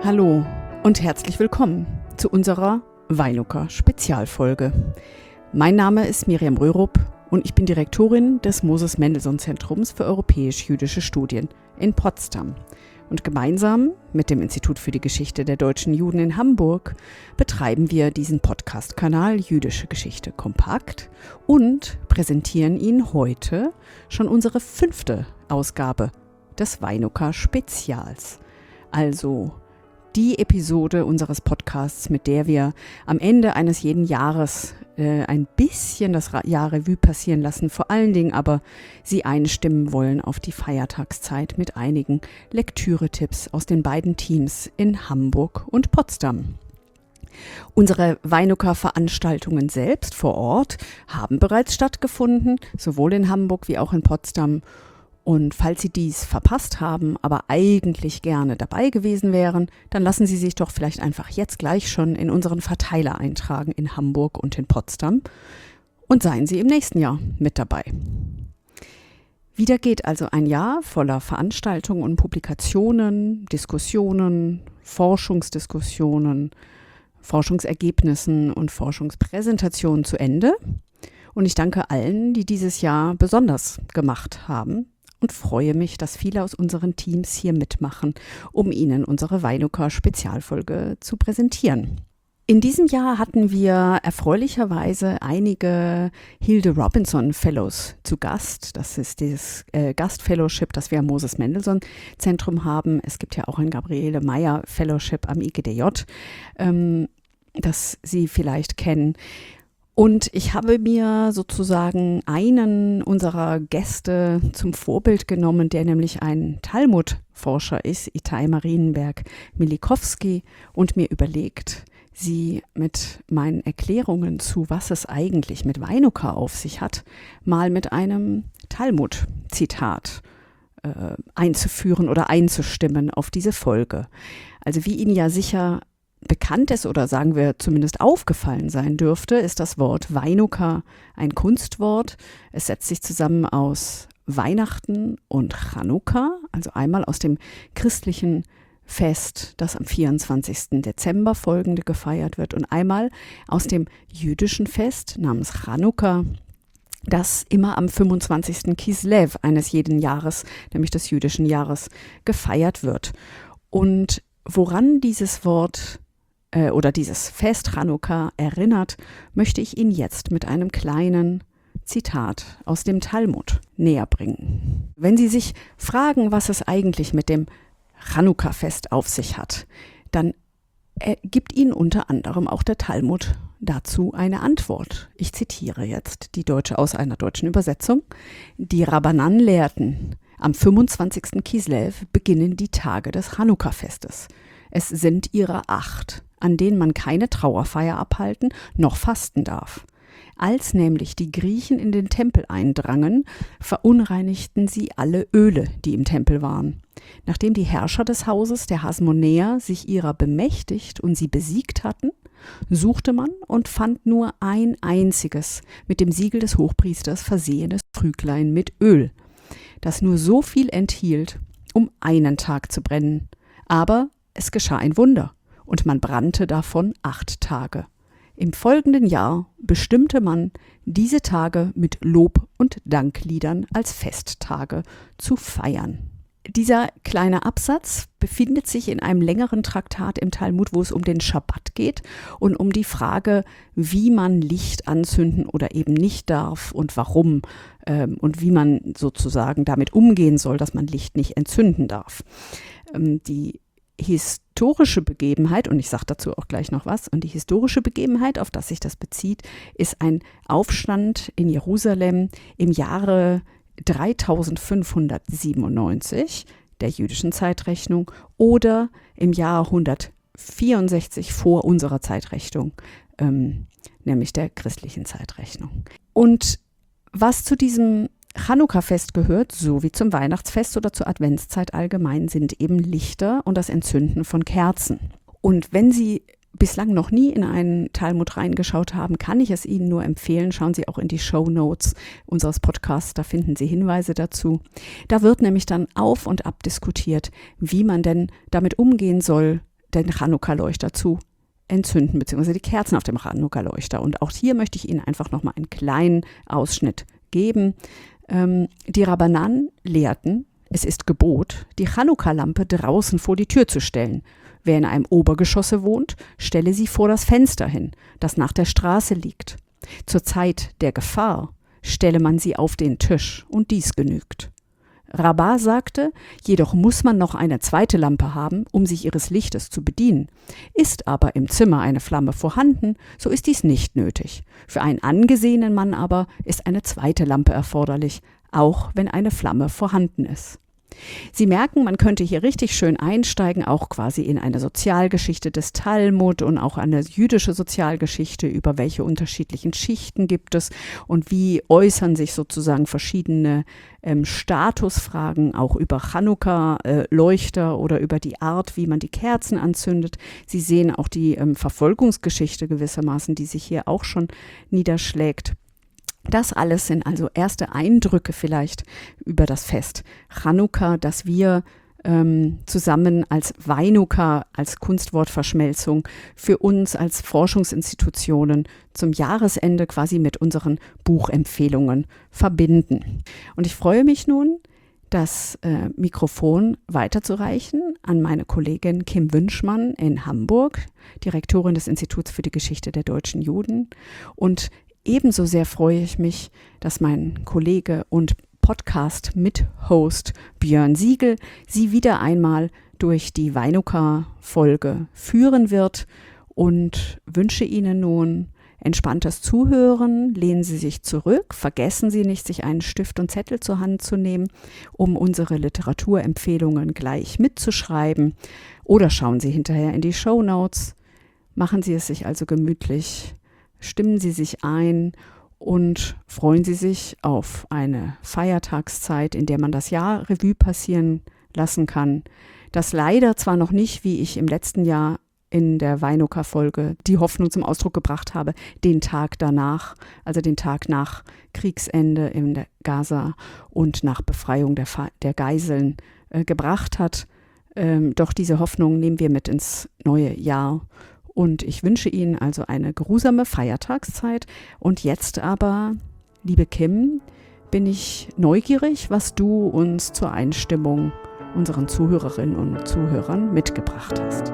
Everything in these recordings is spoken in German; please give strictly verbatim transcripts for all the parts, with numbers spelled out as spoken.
Hallo und herzlich willkommen zu unserer Weinuka Spezialfolge. Mein Name ist Miriam Rörup und ich bin Direktorin des Moses Mendelssohn Zentrums für europäisch-jüdische Studien in Potsdam. Und gemeinsam mit dem Institut für die Geschichte der deutschen Juden in Hamburg betreiben wir diesen Podcast-Kanal Jüdische Geschichte kompakt und präsentieren Ihnen heute schon unsere fünfte Ausgabe des Weinuka Spezials. Also die Episode unseres Podcasts, mit der wir am Ende eines jeden Jahres äh, ein bisschen das Jahr Revue passieren lassen, vor allen Dingen aber Sie einstimmen wollen auf die Feiertagszeit mit einigen Lektüre-Tipps aus den beiden Teams in Hamburg und Potsdam. Unsere Weinuka-Veranstaltungen selbst vor Ort haben bereits stattgefunden, sowohl in Hamburg wie auch in Potsdam. Und falls Sie dies verpasst haben, aber eigentlich gerne dabei gewesen wären, dann lassen Sie sich doch vielleicht einfach jetzt gleich schon in unseren Verteiler eintragen in Hamburg und in Potsdam und seien Sie im nächsten Jahr mit dabei. Wieder geht also ein Jahr voller Veranstaltungen und Publikationen, Diskussionen, Forschungsdiskussionen, Forschungsergebnissen und Forschungspräsentationen zu Ende. Und ich danke allen, die dieses Jahr besonders gemacht haben. Und freue mich, dass viele aus unseren Teams hier mitmachen, um Ihnen unsere Weinuka-Spezialfolge zu präsentieren. In diesem Jahr hatten wir erfreulicherweise einige Hilde Robinson Fellows zu Gast. Das ist das äh, Gastfellowship, das wir am Moses Mendelssohn Zentrum haben. Es gibt ja auch ein Gabriele Meyer Fellowship am I G D J, ähm, das Sie vielleicht kennen. Und ich habe mir sozusagen einen unserer Gäste zum Vorbild genommen, der nämlich ein Talmud-Forscher ist, Itai Marienberg-Milikowski, und mir überlegt, sie mit meinen Erklärungen zu, was es eigentlich mit Weinuka auf sich hat, mal mit einem Talmud-Zitat äh, einzuführen oder einzustimmen auf diese Folge. Also wie Ihnen ja sicher bekannt ist oder sagen wir zumindest aufgefallen sein dürfte, ist das Wort Weinuka ein Kunstwort. Es setzt sich zusammen aus Weihnachten und Chanukka, also einmal aus dem christlichen Fest, das am vierundzwanzigsten Dezember folgende gefeiert wird, und einmal aus dem jüdischen Fest namens Chanukka, das immer am fünfundzwanzigsten Kislev eines jeden Jahres, nämlich des jüdischen Jahres, gefeiert wird. Und woran dieses Wort oder dieses Fest Chanukka erinnert, möchte ich Ihnen jetzt mit einem kleinen Zitat aus dem Talmud näher bringen. Wenn Sie sich fragen, was es eigentlich mit dem Chanukka-Fest auf sich hat, dann gibt Ihnen unter anderem auch der Talmud dazu eine Antwort. Ich zitiere jetzt die deutsche aus einer deutschen Übersetzung. Die Rabbanan lehrten, am fünfundzwanzigsten Kislev beginnen die Tage des Chanukka-Festes. Es sind ihre acht, an denen man keine Trauerfeier abhalten noch fasten darf. Als nämlich die Griechen in den Tempel eindrangen, verunreinigten sie alle Öle, die im Tempel waren. Nachdem die Herrscher des Hauses der Hasmonäer sich ihrer bemächtigt und sie besiegt hatten, suchte man und fand nur ein einziges, mit dem Siegel des Hochpriesters versehenes Krüglein mit Öl, das nur so viel enthielt, um einen Tag zu brennen. Aber es geschah ein Wunder, und man brannte davon acht Tage. Im folgenden Jahr bestimmte man, diese Tage mit Lob- und Dankliedern als Festtage zu feiern. Dieser kleine Absatz befindet sich in einem längeren Traktat im Talmud, wo es um den Schabbat geht und um die Frage, wie man Licht anzünden oder eben nicht darf und warum ähm, und wie man sozusagen damit umgehen soll, dass man Licht nicht entzünden darf. Ähm, die historische Begebenheit, und ich sage dazu auch gleich noch was, und die historische Begebenheit, auf das sich das bezieht, ist ein Aufstand in Jerusalem im Jahre dreitausendfünfhundertsiebenundneunzig der jüdischen Zeitrechnung oder im Jahr hundertvierundsechzig vor unserer Zeitrechnung, ähm, nämlich der christlichen Zeitrechnung. Und was zu diesem Chanukka-Fest gehört, so wie zum Weihnachtsfest oder zur Adventszeit allgemein, sind eben Lichter und das Entzünden von Kerzen. Und wenn Sie bislang noch nie in einen Talmud reingeschaut haben, kann ich es Ihnen nur empfehlen. Schauen Sie auch in die Shownotes unseres Podcasts, da finden Sie Hinweise dazu. Da wird nämlich dann auf und ab diskutiert, wie man denn damit umgehen soll, den Chanukka-Leuchter zu entzünden, beziehungsweise die Kerzen auf dem Chanukka-Leuchter. Und auch hier möchte ich Ihnen einfach nochmal einen kleinen Ausschnitt geben. Ähm, die Rabbanan lehrten, es ist Gebot, die Chanukka-Lampe draußen vor die Tür zu stellen. Wer in einem Obergeschosse wohnt, stelle sie vor das Fenster hin, das nach der Straße liegt. Zur Zeit der Gefahr stelle man sie auf den Tisch und dies genügt. Rabbah sagte, jedoch muss man noch eine zweite Lampe haben, um sich ihres Lichtes zu bedienen. Ist aber im Zimmer eine Flamme vorhanden, so ist dies nicht nötig. Für einen angesehenen Mann aber ist eine zweite Lampe erforderlich, auch wenn eine Flamme vorhanden ist. Sie merken, man könnte hier richtig schön einsteigen, auch quasi in eine Sozialgeschichte des Talmud und auch eine jüdische Sozialgeschichte, über welche unterschiedlichen Schichten gibt es und wie äußern sich sozusagen verschiedene ähm, Statusfragen, auch über Chanukka-Leuchter äh, oder über die Art, wie man die Kerzen anzündet. Sie sehen auch die ähm, Verfolgungsgeschichte gewissermaßen, die sich hier auch schon niederschlägt. Das alles sind also erste Eindrücke vielleicht über das Fest Chanukka, das wir ähm, zusammen als Vainukka, als Kunstwortverschmelzung für uns als Forschungsinstitutionen zum Jahresende quasi mit unseren Buchempfehlungen verbinden. Und ich freue mich nun, das äh, Mikrofon weiterzureichen an meine Kollegin Kim Wünschmann in Hamburg, Direktorin des Instituts für die Geschichte der deutschen Juden. Und ebenso sehr freue ich mich, dass mein Kollege und Podcast-Mit-Host Björn Siegel Sie wieder einmal durch die Vainukka-Folge führen wird und wünsche Ihnen nun entspanntes Zuhören. Lehnen Sie sich zurück, vergessen Sie nicht, sich einen Stift und Zettel zur Hand zu nehmen, um unsere Literaturempfehlungen gleich mitzuschreiben, oder schauen Sie hinterher in die Shownotes. Machen Sie es sich also gemütlich. Stimmen Sie sich ein und freuen Sie sich auf eine Feiertagszeit, in der man das Jahr Revue passieren lassen kann, das leider zwar noch nicht, wie ich im letzten Jahr in der Vainukka-Folge die Hoffnung zum Ausdruck gebracht habe, den Tag danach, also den Tag nach Kriegsende in der Gaza und nach Befreiung der, der Geiseln äh, gebracht hat. Ähm, doch diese Hoffnung nehmen wir mit ins neue Jahr. Und ich wünsche Ihnen also eine geruhsame Feiertagszeit. Und jetzt aber, liebe Kim, bin ich neugierig, was du uns zur Einstimmung unseren Zuhörerinnen und Zuhörern mitgebracht hast.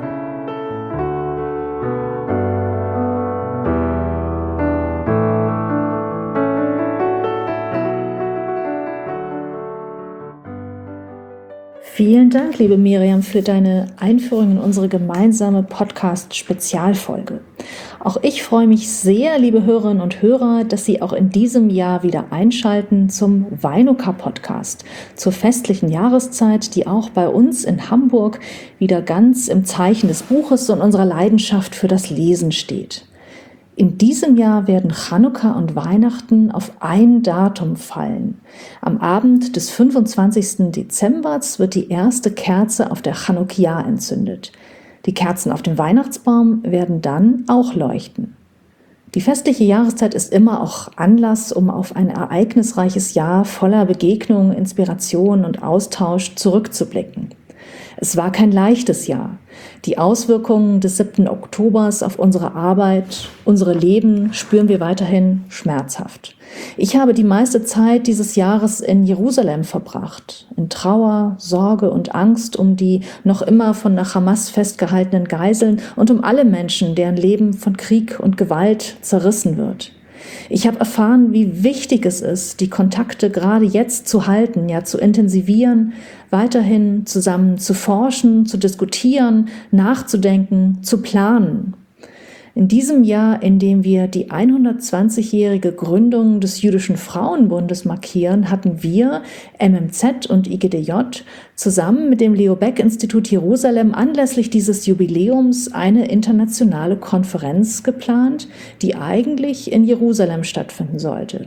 Vielen Dank, liebe Miriam, für deine Einführung in unsere gemeinsame Podcast-Spezialfolge. Auch ich freue mich sehr, liebe Hörerinnen und Hörer, dass Sie auch in diesem Jahr wieder einschalten zum Vainukka-Podcast, zur festlichen Jahreszeit, die auch bei uns in Hamburg wieder ganz im Zeichen des Buches und unserer Leidenschaft für das Lesen steht. In diesem Jahr werden Chanukka und Weihnachten auf ein Datum fallen. Am Abend des fünfundzwanzigsten Dezember wird die erste Kerze auf der Chanukkia entzündet. Die Kerzen auf dem Weihnachtsbaum werden dann auch leuchten. Die festliche Jahreszeit ist immer auch Anlass, um auf ein ereignisreiches Jahr voller Begegnung, Inspiration und Austausch zurückzublicken. Es war kein leichtes Jahr. Die Auswirkungen des siebten Oktobers auf unsere Arbeit, unsere Leben spüren wir weiterhin schmerzhaft. Ich habe die meiste Zeit dieses Jahres in Jerusalem verbracht, in Trauer, Sorge und Angst um die noch immer von der Hamas festgehaltenen Geiseln und um alle Menschen, deren Leben von Krieg und Gewalt zerrissen wird. Ich habe erfahren, wie wichtig es ist, die Kontakte gerade jetzt zu halten, ja zu intensivieren, weiterhin zusammen zu forschen, zu diskutieren, nachzudenken, zu planen. In diesem Jahr, in dem wir die hundertzwanzigjährige Gründung des Jüdischen Frauenbundes markieren, hatten wir, M M Z und I G D J, zusammen mit dem Leo Baeck Institut Jerusalem anlässlich dieses Jubiläums eine internationale Konferenz geplant, die eigentlich in Jerusalem stattfinden sollte.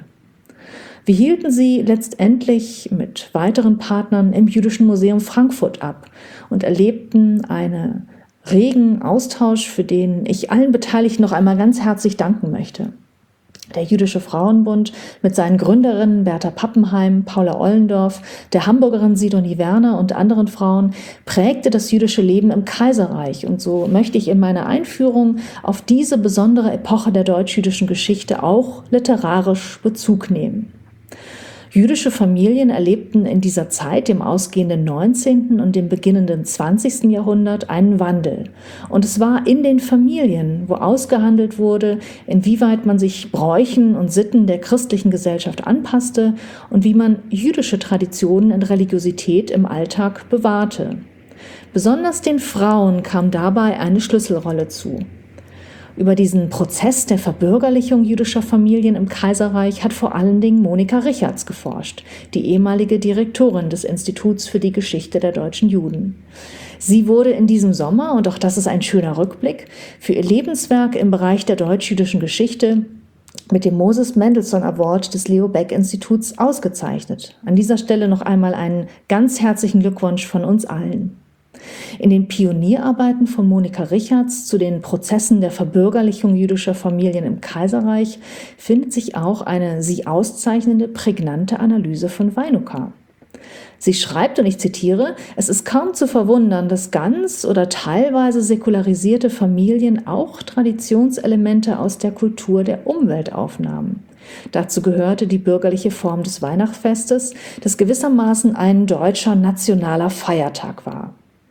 Wir hielten sie letztendlich mit weiteren Partnern im Jüdischen Museum Frankfurt ab und erlebten eine regen Austausch, für den ich allen Beteiligten noch einmal ganz herzlich danken möchte. Der Jüdische Frauenbund mit seinen Gründerinnen Bertha Pappenheim, Paula Ollendorf, der Hamburgerin Sidonie Werner und anderen Frauen prägte das jüdische Leben im Kaiserreich. Und so möchte ich in meiner Einführung auf diese besondere Epoche der deutsch-jüdischen Geschichte auch literarisch Bezug nehmen. Jüdische Familien erlebten in dieser Zeit, dem ausgehenden neunzehnten und dem beginnenden zwanzigsten Jahrhundert, einen Wandel. Und es war in den Familien, wo ausgehandelt wurde, inwieweit man sich Bräuchen und Sitten der christlichen Gesellschaft anpasste und wie man jüdische Traditionen und Religiosität im Alltag bewahrte. Besonders den Frauen kam dabei eine Schlüsselrolle zu. Über diesen Prozess der Verbürgerlichung jüdischer Familien im Kaiserreich hat vor allen Dingen Monika Richards geforscht, die ehemalige Direktorin des Instituts für die Geschichte der deutschen Juden. Sie wurde in diesem Sommer, und auch das ist ein schöner Rückblick, für ihr Lebenswerk im Bereich der deutsch-jüdischen Geschichte mit dem Moses Mendelssohn Award des Leo Baeck Instituts ausgezeichnet. An dieser Stelle noch einmal einen ganz herzlichen Glückwunsch von uns allen. In den Pionierarbeiten von Monika Richards zu den Prozessen der Verbürgerlichung jüdischer Familien im Kaiserreich findet sich auch eine sie auszeichnende, prägnante Analyse von Weinuka. Sie schreibt, und ich zitiere, es ist kaum zu verwundern, dass ganz oder teilweise säkularisierte Familien auch Traditionselemente aus der Kultur der Umwelt aufnahmen. Dazu gehörte die bürgerliche Form des Weihnachtsfestes, das gewissermaßen ein deutscher nationaler Feiertag war.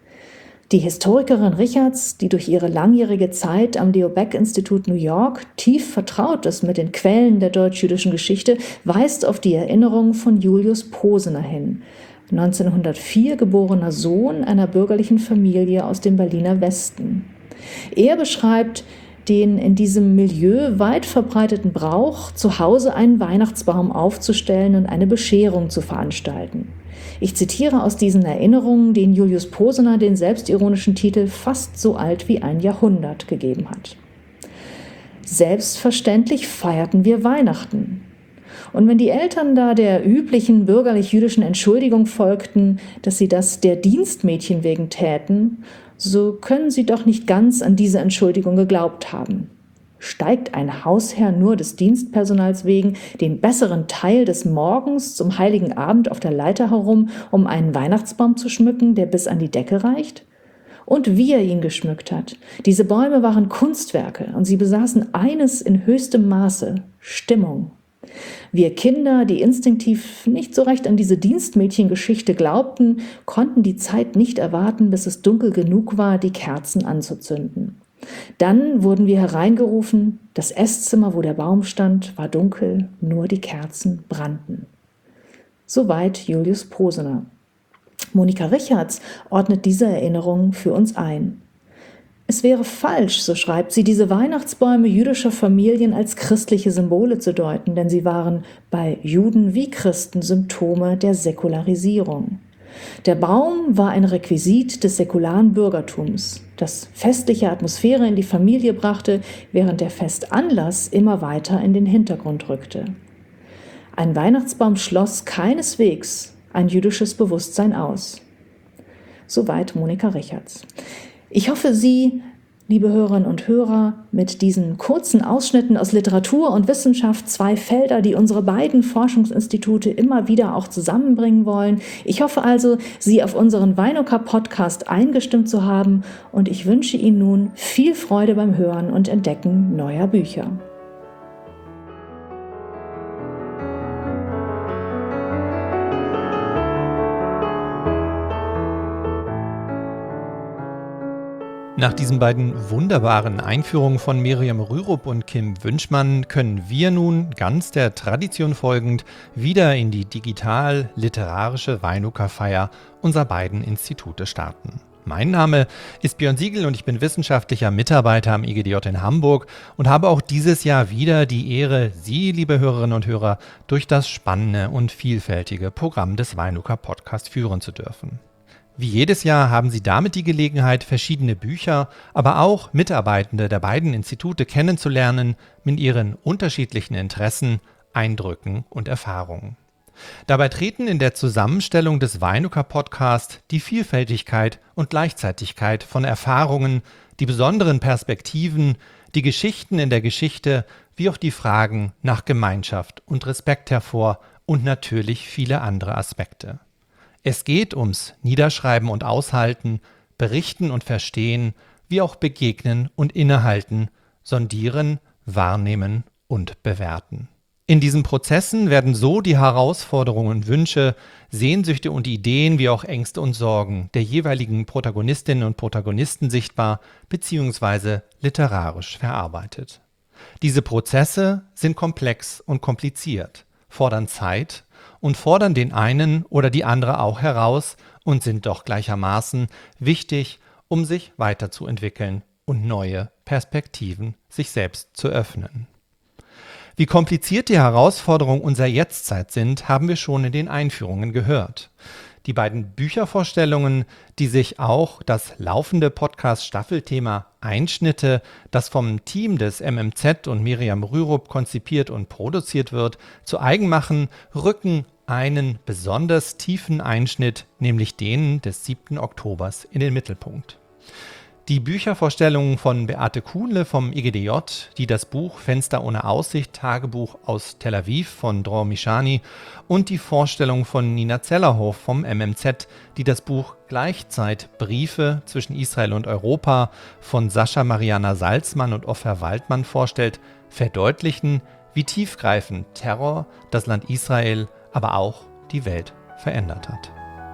Die Historikerin Richards, die durch ihre langjährige Zeit am Leo Baeck Institut New York tief vertraut ist mit den Quellen der deutsch-jüdischen Geschichte, weist auf die Erinnerungen von Julius Posener hin, neunzehnhundertvier geborener Sohn einer bürgerlichen Familie aus dem Berliner Westen. Er beschreibt den in diesem Milieu weit verbreiteten Brauch, zu Hause einen Weihnachtsbaum aufzustellen und eine Bescherung zu veranstalten. Ich zitiere aus diesen Erinnerungen, den Julius Posener den selbstironischen Titel fast so alt wie ein Jahrhundert gegeben hat. Selbstverständlich feierten wir Weihnachten. Und wenn die Eltern da der üblichen bürgerlich-jüdischen Entschuldigung folgten, dass sie das der Dienstmädchen wegen täten, so können sie doch nicht ganz an diese Entschuldigung geglaubt haben. Steigt ein Hausherr nur des Dienstpersonals wegen den besseren Teil des Morgens zum Heiligen Abend auf der Leiter herum, um einen Weihnachtsbaum zu schmücken, der bis an die Decke reicht? Und wie er ihn geschmückt hat. Diese Bäume waren Kunstwerke und sie besaßen eines in höchstem Maße: Stimmung. Wir Kinder, die instinktiv nicht so recht an diese Dienstmädchengeschichte glaubten, konnten die Zeit nicht erwarten, bis es dunkel genug war, die Kerzen anzuzünden. Dann wurden wir hereingerufen, das Esszimmer, wo der Baum stand, war dunkel, nur die Kerzen brannten. Soweit Julius Posener. Monika Richards ordnet diese Erinnerungen für uns ein. Es wäre falsch, so schreibt sie, diese Weihnachtsbäume jüdischer Familien als christliche Symbole zu deuten, denn sie waren bei Juden wie Christen Symptome der Säkularisierung. Der Baum war ein Requisit des säkularen Bürgertums, das festliche Atmosphäre in die Familie brachte, während der Festanlass immer weiter in den Hintergrund rückte. Ein Weihnachtsbaum schloss keineswegs ein jüdisches Bewusstsein aus. Soweit Monika Richards. Ich hoffe, Sie, liebe Hörerinnen und Hörer, mit diesen kurzen Ausschnitten aus Literatur und Wissenschaft, zwei Felder, die unsere beiden Forschungsinstitute immer wieder auch zusammenbringen wollen. Ich hoffe also, Sie auf unseren Weinuka-Podcast eingestimmt zu haben, und ich wünsche Ihnen nun viel Freude beim Hören und Entdecken neuer Bücher. Nach diesen beiden wunderbaren Einführungen von Miriam Rürup und Kim Wünschmann können wir nun, ganz der Tradition folgend, wieder in die digital-literarische Weinuka-Feier unserer beiden Institute starten. Mein Name ist Björn Siegel und ich bin wissenschaftlicher Mitarbeiter am I G D J in Hamburg und habe auch dieses Jahr wieder die Ehre, Sie, liebe Hörerinnen und Hörer, durch das spannende und vielfältige Programm des Weinuka-Podcasts führen zu dürfen. Wie jedes Jahr haben Sie damit die Gelegenheit, verschiedene Bücher, aber auch Mitarbeitende der beiden Institute kennenzulernen mit ihren unterschiedlichen Interessen, Eindrücken und Erfahrungen. Dabei treten in der Zusammenstellung des Weinuka-Podcasts die Vielfältigkeit und Gleichzeitigkeit von Erfahrungen, die besonderen Perspektiven, die Geschichten in der Geschichte wie auch die Fragen nach Gemeinschaft und Respekt hervor und natürlich viele andere Aspekte. Es geht ums Niederschreiben und Aushalten, Berichten und Verstehen, wie auch Begegnen und Innehalten, Sondieren, Wahrnehmen und Bewerten. In diesen Prozessen werden so die Herausforderungen und Wünsche, Sehnsüchte und Ideen wie auch Ängste und Sorgen der jeweiligen Protagonistinnen und Protagonisten sichtbar bzw. literarisch verarbeitet. Diese Prozesse sind komplex und kompliziert, fordern Zeit und fordern den einen oder die andere auch heraus und sind doch gleichermaßen wichtig, um sich weiterzuentwickeln und neue Perspektiven sich selbst zu öffnen. Wie kompliziert die Herausforderungen unserer Jetztzeit sind, haben wir schon in den Einführungen gehört. Die beiden Büchervorstellungen, die sich auch das laufende Podcast-Staffelthema Einschnitte, das vom Team des M M Z und Miriam Rürup konzipiert und produziert wird, zu eigen machen, rücken einen besonders tiefen Einschnitt, nämlich den des siebten Oktobers, in den Mittelpunkt. Die Büchervorstellungen von Beate Kuhnle vom I G D J, die das Buch Fenster ohne Aussicht, Tagebuch aus Tel Aviv von Dror Mishani und die Vorstellung von Nina Zellerhof vom M M Z, die das Buch Gleichzeit Briefe zwischen Israel und Europa von Sascha Mariana Salzmann und Ofer Waldmann vorstellt, verdeutlichen, wie tiefgreifend Terror das Land Israel, aber auch die Welt verändert hat.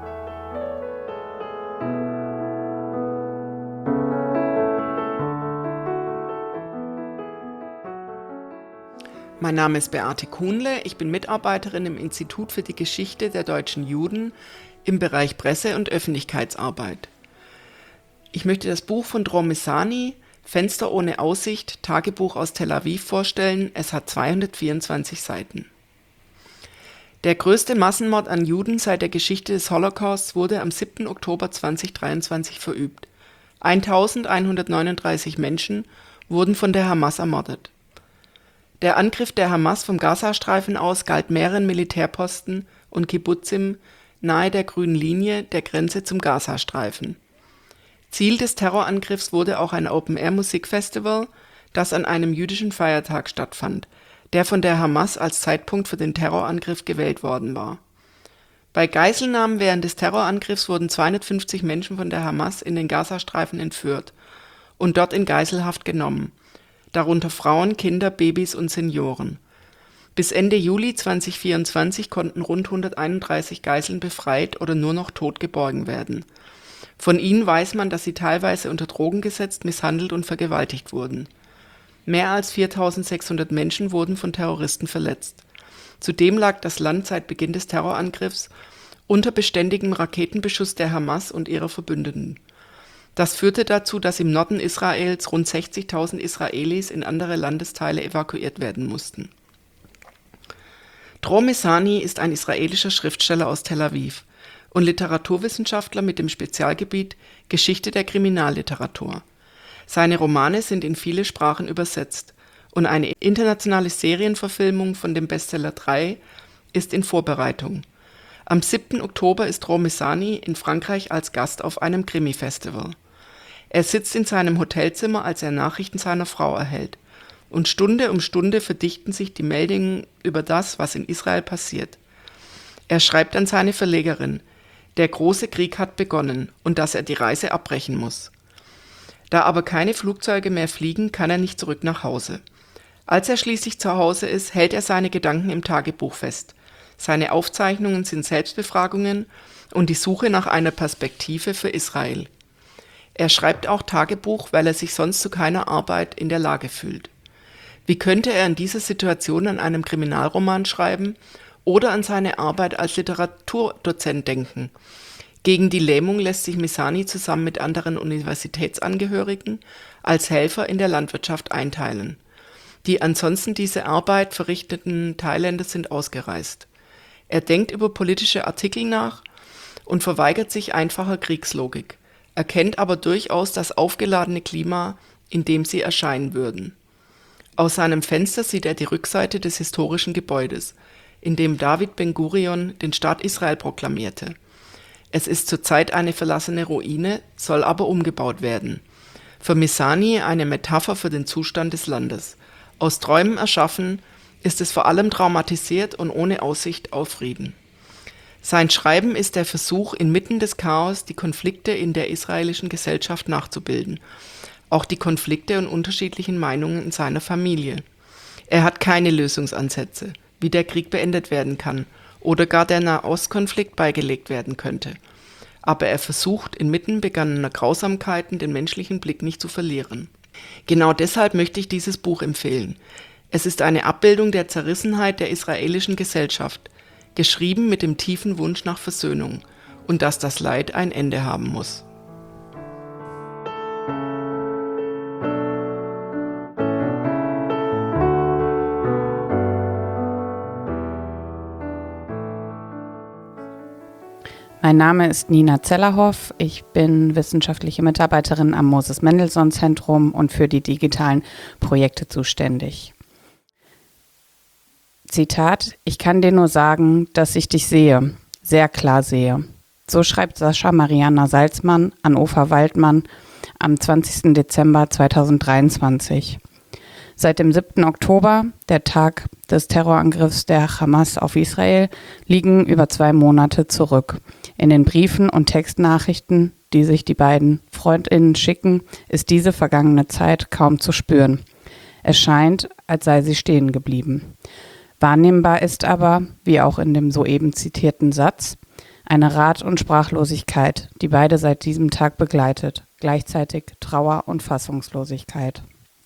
Mein Name ist Beate Kuhnle, ich bin Mitarbeiterin im Institut für die Geschichte der deutschen Juden im Bereich Presse- und Öffentlichkeitsarbeit. Ich möchte das Buch von Dror Mishani, Fenster ohne Aussicht, Tagebuch aus Tel Aviv vorstellen. Es hat zweihundertvierundzwanzig Seiten. Der größte Massenmord an Juden seit der Geschichte des Holocausts wurde am siebten Oktober zweitausenddreiundzwanzig verübt. eintausendeinhundertneununddreißig Menschen wurden von der Hamas ermordet. Der Angriff der Hamas vom Gazastreifen aus galt mehreren Militärposten und Kibbutzim nahe der grünen Linie der Grenze zum Gazastreifen. Ziel des Terrorangriffs wurde auch ein Open-Air-Musikfestival, das an einem jüdischen Feiertag stattfand, der von der Hamas als Zeitpunkt für den Terrorangriff gewählt worden war. Bei Geiselnahmen während des Terrorangriffs wurden zweihundertfünfzig Menschen von der Hamas in den Gazastreifen entführt und dort in Geiselhaft genommen, darunter Frauen, Kinder, Babys und Senioren. Bis Ende Juli zweitausendvierundzwanzig konnten rund hunderteinunddreißig Geiseln befreit oder nur noch tot geborgen werden. Von ihnen weiß man, dass sie teilweise unter Drogen gesetzt, misshandelt und vergewaltigt wurden. Mehr als viertausendsechshundert Menschen wurden von Terroristen verletzt. Zudem lag das Land seit Beginn des Terrorangriffs unter beständigem Raketenbeschuss der Hamas und ihrer Verbündeten. Das führte dazu, dass im Norden Israels rund sechzigtausend Israelis in andere Landesteile evakuiert werden mussten. Dror Mishani ist ein israelischer Schriftsteller aus Tel Aviv und Literaturwissenschaftler mit dem Spezialgebiet Geschichte der Kriminalliteratur. Seine Romane sind in viele Sprachen übersetzt und eine internationale Serienverfilmung von dem Bestseller drei ist in Vorbereitung. Am siebten Oktober ist Dror Mishani in Frankreich als Gast auf einem Krimi-Festival. Er sitzt in seinem Hotelzimmer, als er Nachrichten seiner Frau erhält. Und Stunde um Stunde verdichten sich die Meldungen über das, was in Israel passiert. Er schreibt an seine Verlegerin, der große Krieg hat begonnen und dass er die Reise abbrechen muss. Da aber keine Flugzeuge mehr fliegen, kann er nicht zurück nach Hause. Als er schließlich zu Hause ist, hält er seine Gedanken im Tagebuch fest. Seine Aufzeichnungen sind Selbstbefragungen und die Suche nach einer Perspektive für Israel. Er schreibt auch Tagebuch, weil er sich sonst zu keiner Arbeit in der Lage fühlt. Wie könnte er in dieser Situation an einem Kriminalroman schreiben oder an seine Arbeit als Literaturdozent denken? Gegen die Lähmung lässt sich Mishani zusammen mit anderen Universitätsangehörigen als Helfer in der Landwirtschaft einteilen. Die ansonsten diese Arbeit verrichteten Thailänder sind ausgereist. Er denkt über politische Artikel nach und verweigert sich einfacher Kriegslogik, erkennt aber durchaus das aufgeladene Klima, in dem sie erscheinen würden. Aus seinem Fenster sieht er die Rückseite des historischen Gebäudes, in dem David Ben-Gurion den Staat Israel proklamierte. Es ist zurzeit eine verlassene Ruine, soll aber umgebaut werden. Für Mishani eine Metapher für den Zustand des Landes. Aus Träumen erschaffen, ist es vor allem traumatisiert und ohne Aussicht auf Frieden. Sein Schreiben ist der Versuch, inmitten des Chaos die Konflikte in der israelischen Gesellschaft nachzubilden, auch die Konflikte und unterschiedlichen Meinungen in seiner Familie. Er hat keine Lösungsansätze, wie der Krieg beendet werden kann oder gar der Nahostkonflikt beigelegt werden könnte. Aber er versucht, inmitten begangener Grausamkeiten den menschlichen Blick nicht zu verlieren. Genau deshalb möchte ich dieses Buch empfehlen. Es ist eine Abbildung der Zerrissenheit der israelischen Gesellschaft, geschrieben mit dem tiefen Wunsch nach Versöhnung und dass das Leid ein Ende haben muss. Mein Name ist Nina Zellerhoff. Ich bin wissenschaftliche Mitarbeiterin am Moses-Mendelssohn-Zentrum und für die digitalen Projekte zuständig. Zitat: Ich kann dir nur sagen, dass ich dich sehe, sehr klar sehe. So schreibt Sascha Mariana Salzmann an Ofer Waldmann am zwanzigsten Dezember zweitausenddreiundzwanzig. Seit dem siebten Oktober, der Tag des Terrorangriffs der Hamas auf Israel, liegen über zwei Monate zurück. In den Briefen und Textnachrichten, die sich die beiden FreundInnen schicken, ist diese vergangene Zeit kaum zu spüren. Es scheint, als sei sie stehen geblieben. Wahrnehmbar ist aber, wie auch in dem soeben zitierten Satz, eine Rat- und Sprachlosigkeit, die beide seit diesem Tag begleitet, gleichzeitig Trauer und Fassungslosigkeit.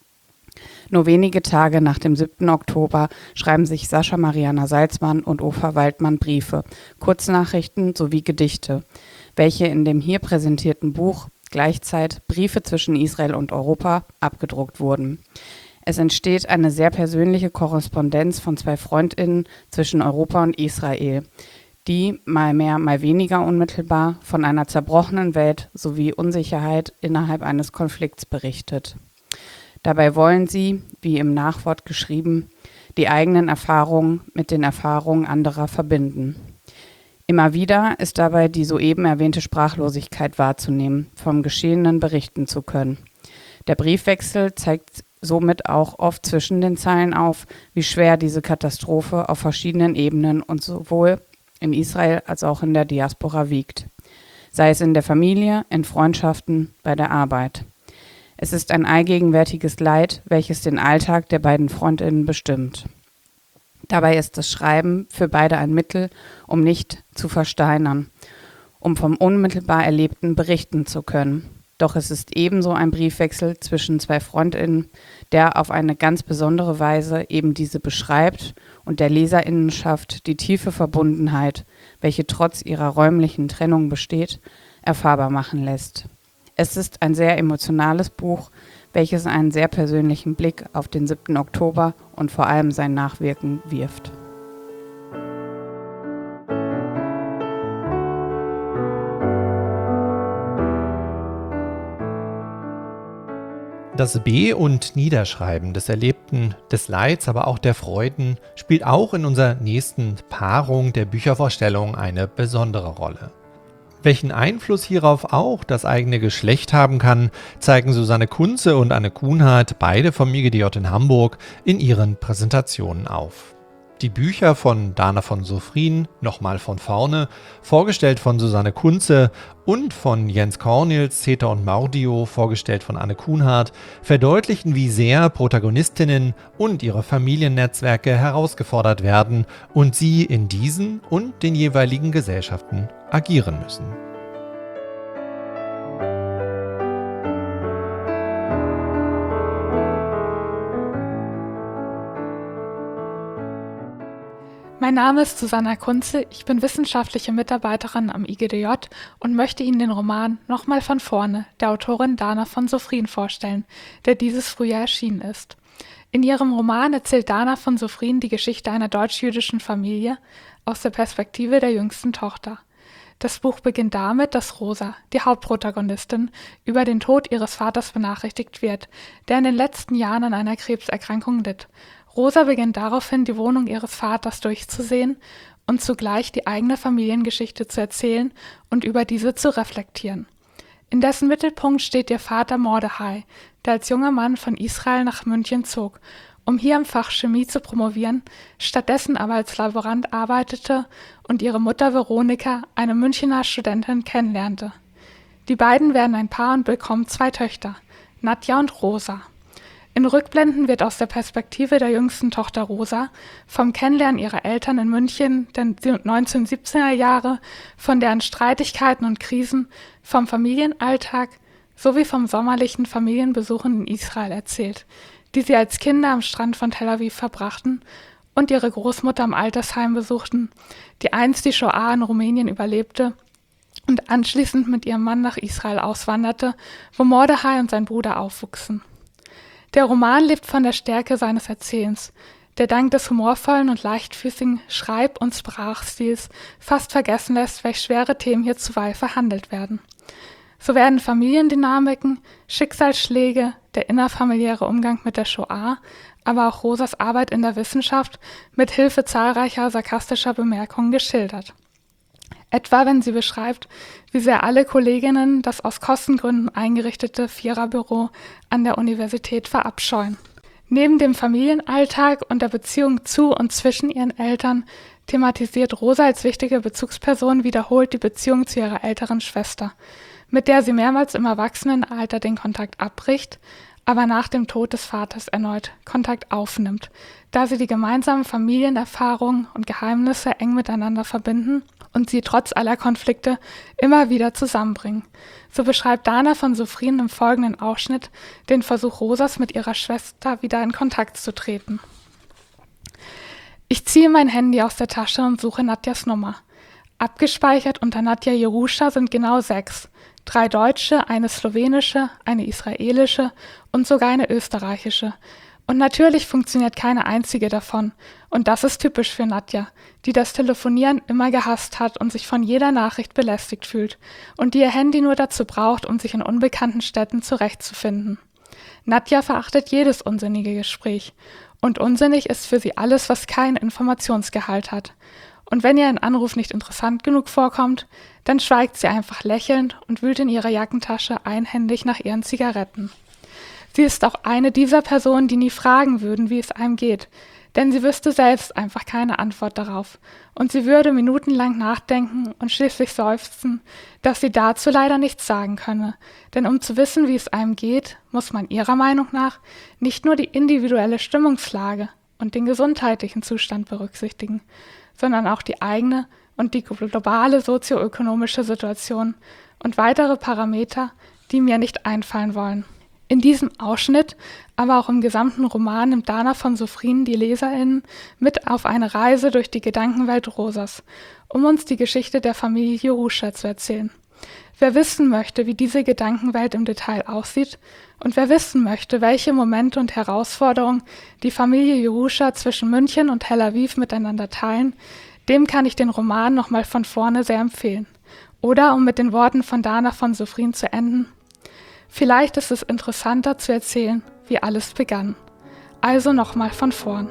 Nur wenige Tage nach dem siebten Oktober schreiben sich Sascha Mariana Salzmann und Ofer Waldmann Briefe, Kurznachrichten sowie Gedichte, welche in dem hier präsentierten Buch Gleichzeit Briefe zwischen Israel und Europa abgedruckt wurden. Es entsteht eine sehr persönliche Korrespondenz von zwei FreundInnen zwischen Europa und Israel, die, mal mehr, mal weniger unmittelbar, von einer zerbrochenen Welt sowie Unsicherheit innerhalb eines Konflikts berichtet. Dabei wollen sie, wie im Nachwort geschrieben, die eigenen Erfahrungen mit den Erfahrungen anderer verbinden. Immer wieder ist dabei die soeben erwähnte Sprachlosigkeit wahrzunehmen, vom Geschehenen berichten zu können. Der Briefwechsel zeigt somit auch oft zwischen den Zeilen auf, wie schwer diese Katastrophe auf verschiedenen Ebenen und sowohl in Israel als auch in der Diaspora wiegt. Sei es in der Familie, in Freundschaften, bei der Arbeit. Es ist ein allgegenwärtiges Leid, welches den Alltag der beiden FreundInnen bestimmt. Dabei ist das Schreiben für beide ein Mittel, um nicht zu versteinern, um vom unmittelbar Erlebten berichten zu können. Doch es ist ebenso ein Briefwechsel zwischen zwei FreundInnen, der auf eine ganz besondere Weise eben diese beschreibt und der LeserInnenschaft die tiefe Verbundenheit, welche trotz ihrer räumlichen Trennung besteht, erfahrbar machen lässt. Es ist ein sehr emotionales Buch, welches einen sehr persönlichen Blick auf den siebten Oktober und vor allem sein Nachwirken wirft. Das Be- und Niederschreiben des Erlebten, des Leids, aber auch der Freuden spielt auch in unserer nächsten Paarung der Büchervorstellung eine besondere Rolle. Welchen Einfluss hierauf auch das eigene Geschlecht haben kann, zeigen Susanne Kunze und Anne Kuhnhardt, beide vom I G D J in Hamburg, in ihren Präsentationen auf. Die Bücher von Dana von Sofrin, nochmal von vorne, vorgestellt von Susanne Kunze, und von Jens Kornils, Zeta und Maudio, vorgestellt von Anne Kuhnhardt, verdeutlichen, wie sehr Protagonistinnen und ihre Familiennetzwerke herausgefordert werden und sie in diesen und den jeweiligen Gesellschaften agieren müssen. Mein Name ist Susanna Kunze, ich bin wissenschaftliche Mitarbeiterin am I G D J und möchte Ihnen den Roman Nochmal von vorne der Autorin Dana von Sofrin vorstellen, der dieses Frühjahr erschienen ist. In ihrem Roman erzählt Dana von Sofrin die Geschichte einer deutsch-jüdischen Familie aus der Perspektive der jüngsten Tochter. Das Buch beginnt damit, dass Rosa, die Hauptprotagonistin, über den Tod ihres Vaters benachrichtigt wird, der in den letzten Jahren an einer Krebserkrankung litt. Rosa beginnt daraufhin, die Wohnung ihres Vaters durchzusehen und zugleich die eigene Familiengeschichte zu erzählen und über diese zu reflektieren. In dessen Mittelpunkt steht ihr Vater Mordechai, der als junger Mann von Israel nach München zog um hier im Fach Chemie zu promovieren, stattdessen aber als Laborant arbeitete und ihre Mutter Veronika, eine Münchener Studentin, kennenlernte. Die beiden werden ein Paar und bekommen zwei Töchter, Nadja und Rosa. In Rückblenden wird aus der Perspektive der jüngsten Tochter Rosa vom Kennenlernen ihrer Eltern in München der neunzehnhundertsiebziger Jahre, von deren Streitigkeiten und Krisen, vom Familienalltag sowie vom sommerlichen Familienbesuchen in Israel erzählt, die sie als Kinder am Strand von Tel Aviv verbrachten und ihre Großmutter im Altersheim besuchten, die einst die Shoah in Rumänien überlebte und anschließend mit ihrem Mann nach Israel auswanderte, wo Mordechai und sein Bruder aufwuchsen. Der Roman lebt von der Stärke seines Erzählens, der dank des humorvollen und leichtfüßigen Schreib- und Sprachstils fast vergessen lässt, welch schwere Themen hier zuweilen verhandelt werden. So werden Familiendynamiken, Schicksalsschläge, der innerfamiliäre Umgang mit der Shoah, aber auch Rosas Arbeit in der Wissenschaft mit Hilfe zahlreicher sarkastischer Bemerkungen geschildert. Etwa wenn sie beschreibt, wie sehr alle Kolleginnen das aus Kostengründen eingerichtete Viererbüro an der Universität verabscheuen. Neben dem Familienalltag und der Beziehung zu und zwischen ihren Eltern thematisiert Rosa als wichtige Bezugsperson wiederholt die Beziehung zu ihrer älteren Schwester, mit der sie mehrmals im Erwachsenenalter den Kontakt abbricht, aber nach dem Tod des Vaters erneut Kontakt aufnimmt, da sie die gemeinsamen Familienerfahrungen und Geheimnisse eng miteinander verbinden und sie trotz aller Konflikte immer wieder zusammenbringen. So beschreibt Dana von Sofrin im folgenden Ausschnitt den Versuch Rosas mit ihrer Schwester wieder in Kontakt zu treten. Ich ziehe mein Handy aus der Tasche und suche Nadjas Nummer. Abgespeichert unter Nadja Jerusha sind genau sechs. Drei deutsche, eine slowenische, eine israelische und sogar eine österreichische. Und natürlich funktioniert keine einzige davon. Und das ist typisch für Nadja, die das Telefonieren immer gehasst hat und sich von jeder Nachricht belästigt fühlt und die ihr Handy nur dazu braucht, um sich in unbekannten Städten zurechtzufinden. Nadja verachtet jedes unsinnige Gespräch. Und unsinnig ist für sie alles, was keinen Informationsgehalt hat. Und wenn ihr ein Anruf nicht interessant genug vorkommt, dann schweigt sie einfach lächelnd und wühlt in ihrer Jackentasche einhändig nach ihren Zigaretten. Sie ist auch eine dieser Personen, die nie fragen würden, wie es einem geht, denn sie wüsste selbst einfach keine Antwort darauf. Und sie würde minutenlang nachdenken und schließlich seufzen, dass sie dazu leider nichts sagen könne. Denn um zu wissen, wie es einem geht, muss man ihrer Meinung nach nicht nur die individuelle Stimmungslage und den gesundheitlichen Zustand berücksichtigen, sondern auch die eigene und die globale sozioökonomische Situation und weitere Parameter, die mir nicht einfallen wollen. In diesem Ausschnitt, aber auch im gesamten Roman nimmt Dana von Sofrin die LeserInnen mit auf eine Reise durch die Gedankenwelt Rosas, um uns die Geschichte der Familie Jerusha zu erzählen. Wer wissen möchte, wie diese Gedankenwelt im Detail aussieht und wer wissen möchte, welche Momente und Herausforderungen die Familie Jerusha zwischen München und Tel Aviv miteinander teilen, dem kann ich den Roman nochmal von vorne sehr empfehlen. Oder, um mit den Worten von Dana von Sofrin zu enden, vielleicht ist es interessanter zu erzählen, wie alles begann. Also nochmal von vorn.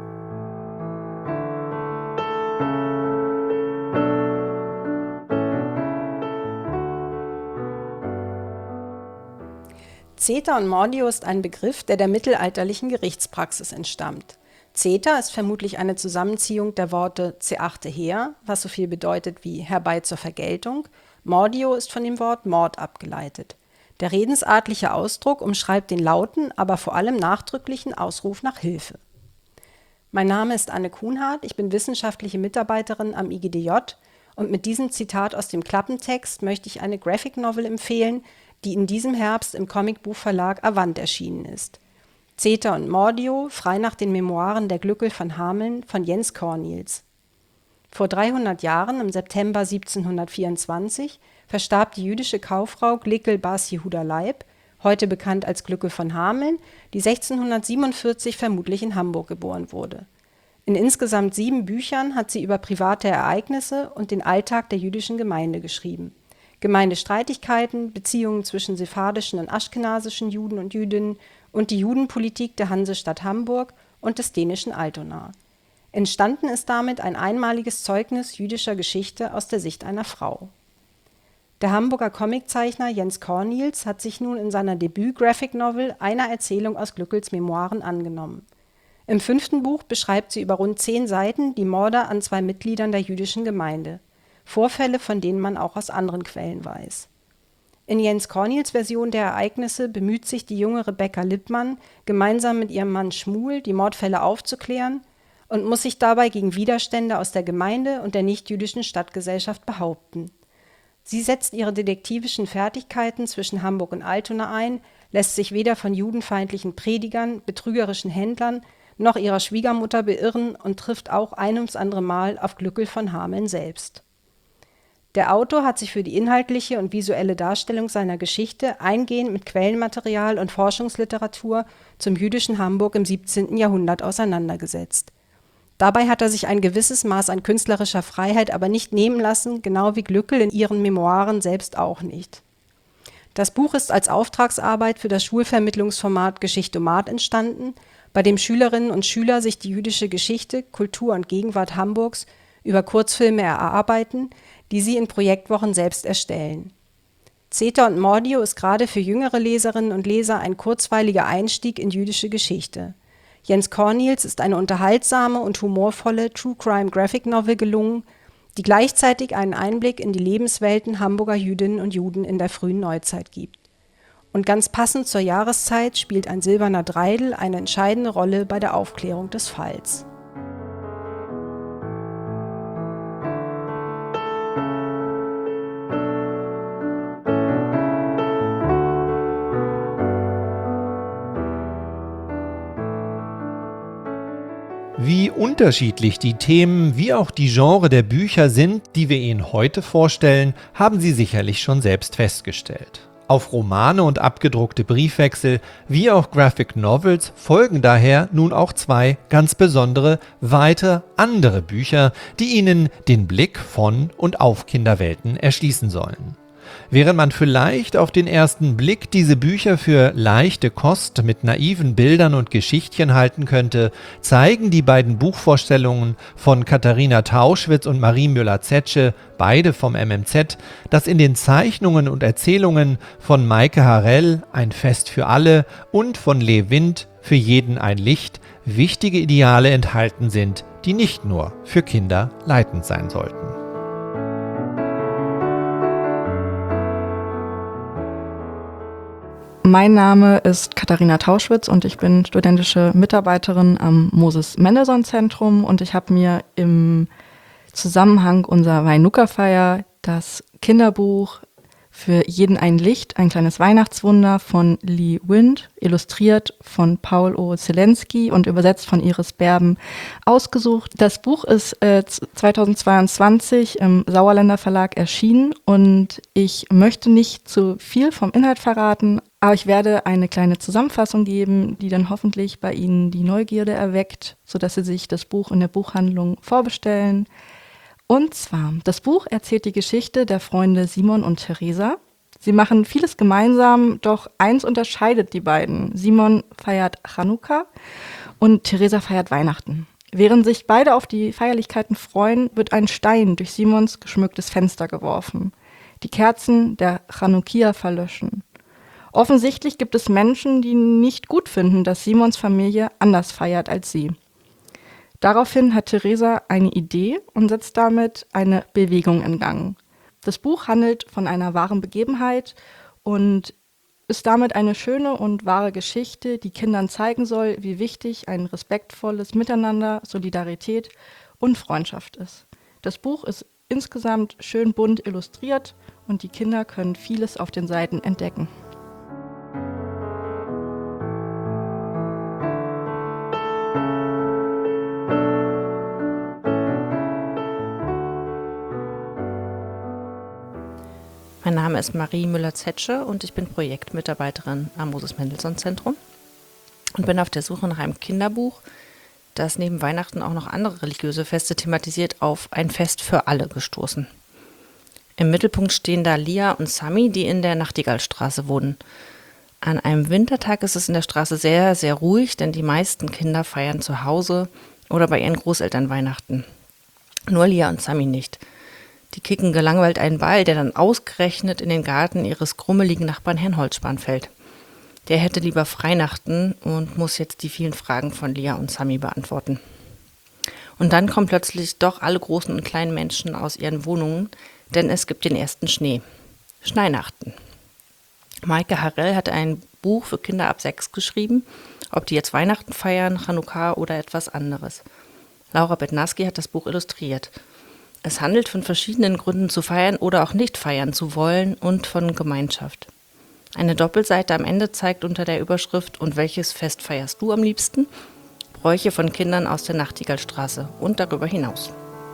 Zeta und Mordio ist ein Begriff, der der mittelalterlichen Gerichtspraxis entstammt. Zeta ist vermutlich eine Zusammenziehung der Worte zeachte her, was so viel bedeutet wie herbei zur Vergeltung. Mordio ist von dem Wort Mord abgeleitet. Der redensartliche Ausdruck umschreibt den lauten, aber vor allem nachdrücklichen Ausruf nach Hilfe. Mein Name ist Anne Kuhnhardt, ich bin wissenschaftliche Mitarbeiterin am I G D J und mit diesem Zitat aus dem Klappentext möchte ich eine Graphic Novel empfehlen, die in diesem Herbst im Comicbuchverlag Avant erschienen ist. Zeta und Mordio, frei nach den Memoiren der Glückel von Hameln von Jens Korniels. Vor dreihundert Jahren, im September siebzehnhundertvierundzwanzig, verstarb die jüdische Kauffrau Glickel Bas Jehuda Leib, heute bekannt als Glückel von Hameln, die sechzehnhundertsiebenundvierzig vermutlich in Hamburg geboren wurde. In insgesamt sieben Büchern hat sie über private Ereignisse und den Alltag der jüdischen Gemeinde geschrieben. Gemeindestreitigkeiten, Beziehungen zwischen sephardischen und aschkenasischen Juden und Jüdinnen und die Judenpolitik der Hansestadt Hamburg und des dänischen Altona. Entstanden ist damit ein einmaliges Zeugnis jüdischer Geschichte aus der Sicht einer Frau. Der Hamburger Comiczeichner Jens Korniels hat sich nun in seiner Debüt-Graphic-Novel einer Erzählung aus Glückels Memoiren angenommen. Im fünften Buch beschreibt sie über rund zehn Seiten die Morde an zwei Mitgliedern der jüdischen Gemeinde. Vorfälle, von denen man auch aus anderen Quellen weiß. In Jens Cornels Version der Ereignisse bemüht sich die junge Rebecca Lippmann, gemeinsam mit ihrem Mann Schmuel die Mordfälle aufzuklären und muss sich dabei gegen Widerstände aus der Gemeinde und der nichtjüdischen Stadtgesellschaft behaupten. Sie setzt ihre detektivischen Fertigkeiten zwischen Hamburg und Altona ein, lässt sich weder von judenfeindlichen Predigern, betrügerischen Händlern noch ihrer Schwiegermutter beirren und trifft auch ein ums andere Mal auf Glückel von Hameln selbst. Der Autor hat sich für die inhaltliche und visuelle Darstellung seiner Geschichte eingehend mit Quellenmaterial und Forschungsliteratur zum jüdischen Hamburg im siebzehnten Jahrhundert auseinandergesetzt. Dabei hat er sich ein gewisses Maß an künstlerischer Freiheit aber nicht nehmen lassen, genau wie Glückel in ihren Memoiren selbst auch nicht. Das Buch ist als Auftragsarbeit für das Schulvermittlungsformat Geschichtomat entstanden, bei dem Schülerinnen und Schüler sich die jüdische Geschichte, Kultur und Gegenwart Hamburgs über Kurzfilme erarbeiten, die sie in Projektwochen selbst erstellen. Zeta und Mordio ist gerade für jüngere Leserinnen und Leser ein kurzweiliger Einstieg in jüdische Geschichte. Jens Cornels ist eine unterhaltsame und humorvolle True Crime Graphic Novel gelungen, die gleichzeitig einen Einblick in die Lebenswelten Hamburger Jüdinnen und Juden in der frühen Neuzeit gibt. Und ganz passend zur Jahreszeit spielt ein silberner Dreidel eine entscheidende Rolle bei der Aufklärung des Falls. Wie unterschiedlich die Themen wie auch die Genre der Bücher sind, die wir Ihnen heute vorstellen, haben Sie sicherlich schon selbst festgestellt. Auf Romane und abgedruckte Briefwechsel wie auch Graphic Novels folgen daher nun auch zwei ganz besondere, weitere andere Bücher, die Ihnen den Blick von und auf Kinderwelten erschließen sollen. Während man vielleicht auf den ersten Blick diese Bücher für leichte Kost mit naiven Bildern und Geschichtchen halten könnte, zeigen die beiden Buchvorstellungen von Katharina Tauschwitz und Marie Müller-Zetsche, beide vom M M Z, dass in den Zeichnungen und Erzählungen von Maike Harrell, Ein Fest für alle, und von Lee Wind, Für jeden ein Licht, wichtige Ideale enthalten sind, die nicht nur für Kinder leitend sein sollten. Mein Name ist Katharina Tauschwitz und ich bin studentische Mitarbeiterin am Moses-Mendelssohn-Zentrum und ich habe mir im Zusammenhang unserer Weinuka-Feier das Kinderbuch Für jeden ein Licht, ein kleines Weihnachtswunder von Lee Wind, illustriert von Paul O. Zelensky und übersetzt von Iris Berben, ausgesucht. Das Buch ist äh, zweitausendzweiundzwanzig im Sauerländer Verlag erschienen und ich möchte nicht zu viel vom Inhalt verraten, aber ich werde eine kleine Zusammenfassung geben, die dann hoffentlich bei Ihnen die Neugierde erweckt, sodass Sie sich das Buch in der Buchhandlung vorbestellen. Und zwar, das Buch erzählt die Geschichte der Freunde Simon und Theresa. Sie machen vieles gemeinsam, doch eins unterscheidet die beiden. Simon feiert Chanukka und Theresa feiert Weihnachten. Während sich beide auf die Feierlichkeiten freuen, wird ein Stein durch Simons geschmücktes Fenster geworfen. Die Kerzen der Chanukia verlöschen. Offensichtlich gibt es Menschen, die nicht gut finden, dass Simons Familie anders feiert als sie. Daraufhin hat Theresa eine Idee und setzt damit eine Bewegung in Gang. Das Buch handelt von einer wahren Begebenheit und ist damit eine schöne und wahre Geschichte, die Kindern zeigen soll, wie wichtig ein respektvolles Miteinander, Solidarität und Freundschaft ist. Das Buch ist insgesamt schön bunt illustriert und die Kinder können vieles auf den Seiten entdecken. Mein Name ist Marie Müller-Zetsche und ich bin Projektmitarbeiterin am Moses-Mendelssohn-Zentrum und bin auf der Suche nach einem Kinderbuch, das neben Weihnachten auch noch andere religiöse Feste thematisiert, auf Ein Fest für alle gestoßen. Im Mittelpunkt stehen da Lia und Sami, die in der Nachtigallstraße wohnen. An einem Wintertag ist es in der Straße sehr, sehr ruhig, denn die meisten Kinder feiern zu Hause oder bei ihren Großeltern Weihnachten. Nur Lia und Sami nicht. Die kicken gelangweilt einen Ball, der dann ausgerechnet in den Garten ihres grummeligen Nachbarn Herrn Holzspan fällt. Der hätte lieber Freinachten und muss jetzt die vielen Fragen von Lia und Sami beantworten. Und dann kommen plötzlich doch alle großen und kleinen Menschen aus ihren Wohnungen, denn es gibt den ersten Schnee. Schneinachten. Maike Harrell hat ein Buch für Kinder ab sechs geschrieben, ob die jetzt Weihnachten feiern, Chanukka oder etwas anderes. Laura Bednarski hat das Buch illustriert. Es handelt von verschiedenen Gründen zu feiern oder auch nicht feiern zu wollen und von Gemeinschaft. Eine Doppelseite am Ende zeigt unter der Überschrift „Und welches Fest feierst du am liebsten?" Bräuche von Kindern aus der Nachtigallstraße und darüber hinaus.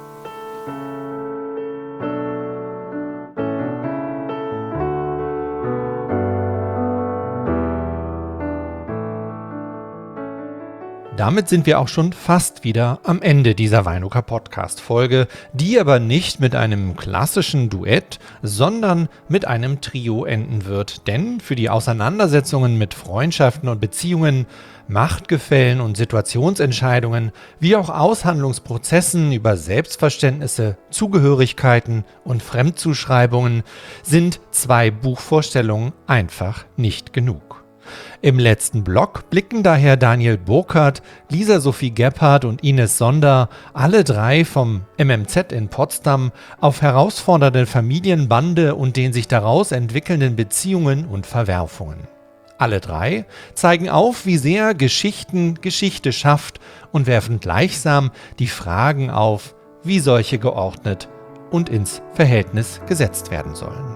Damit sind wir auch schon fast wieder am Ende dieser Weinuka-Podcast-Folge, die aber nicht mit einem klassischen Duett, sondern mit einem Trio enden wird. Denn für die Auseinandersetzungen mit Freundschaften und Beziehungen, Machtgefällen und Situationsentscheidungen, wie auch Aushandlungsprozessen über Selbstverständnisse, Zugehörigkeiten und Fremdzuschreibungen sind zwei Buchvorstellungen einfach nicht genug. Im letzten Block blicken daher Daniel Burkhardt, Lisa Sophie Gebhardt und Ines Sonder, alle drei vom M M Z in Potsdam, auf herausfordernde Familienbande und den sich daraus entwickelnden Beziehungen und Verwerfungen. Alle drei zeigen auf, wie sehr Geschichten Geschichte schafft und werfen gleichsam die Fragen auf, wie solche geordnet und ins Verhältnis gesetzt werden sollen.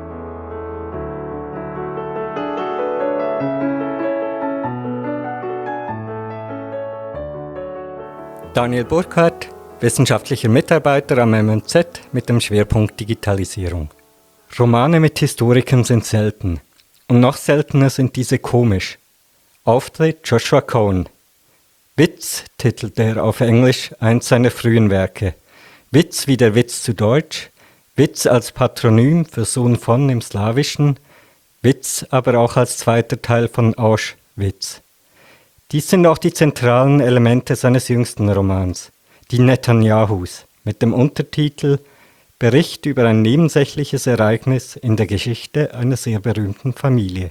Daniel Burkhardt, wissenschaftlicher Mitarbeiter am M M Z mit dem Schwerpunkt Digitalisierung. Romane mit Historikern sind selten. Und noch seltener sind diese komisch. Auftritt Joshua Cohen. Witz titelt er auf Englisch eins seiner frühen Werke. Witz wie der Witz zu Deutsch, Witz als Patronym für Sohn von im Slawischen, Witz aber auch als zweiter Teil von Auschwitz. Dies sind auch die zentralen Elemente seines jüngsten Romans, die Netanyahus, mit dem Untertitel Bericht über ein nebensächliches Ereignis in der Geschichte einer sehr berühmten Familie.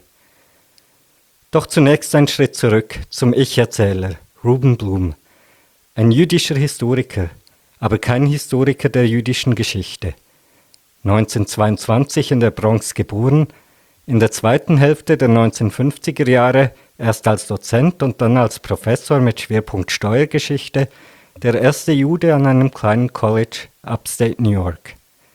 Doch zunächst ein Schritt zurück zum Ich-Erzähler, Ruben Blum, ein jüdischer Historiker, aber kein Historiker der jüdischen Geschichte. neunzehnhundertzweiundzwanzig in der Bronx geboren, in der zweiten Hälfte der neunzehnhundertfünfziger Jahre erst als Dozent und dann als Professor mit Schwerpunkt Steuergeschichte, der erste Jude an einem kleinen College upstate New York.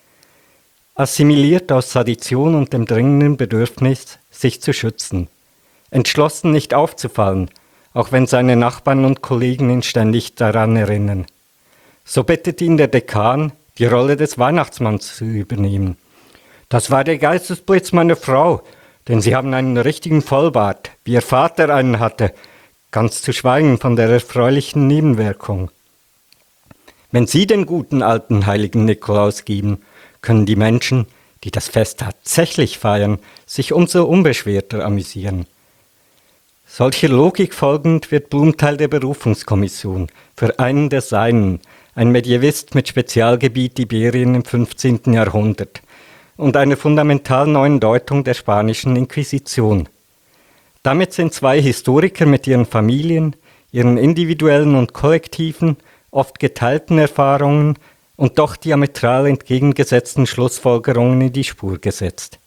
Assimiliert aus Tradition und dem dringenden Bedürfnis, sich zu schützen. Entschlossen, nicht aufzufallen, auch wenn seine Nachbarn und Kollegen ihn ständig daran erinnern. So bittet ihn der Dekan, die Rolle des Weihnachtsmanns zu übernehmen. Das war der Geistesblitz meiner Frau, denn sie haben einen richtigen Vollbart, wie ihr Vater einen hatte, ganz zu schweigen von der erfreulichen Nebenwirkung. Wenn Sie den guten alten heiligen Nikolaus geben, können die Menschen, die das Fest tatsächlich feiern, sich umso unbeschwerter amüsieren. Solcher Logik folgend wird Blum Teil der Berufungskommission für einen der Seinen, ein Medievist mit Spezialgebiet Iberien im fünfzehnten Jahrhundert und einer fundamental neuen Deutung der spanischen Inquisition. Damit sind zwei Historiker mit ihren Familien, ihren individuellen und kollektiven, oft geteilten Erfahrungen und doch diametral entgegengesetzten Schlussfolgerungen in die Spur gesetzt.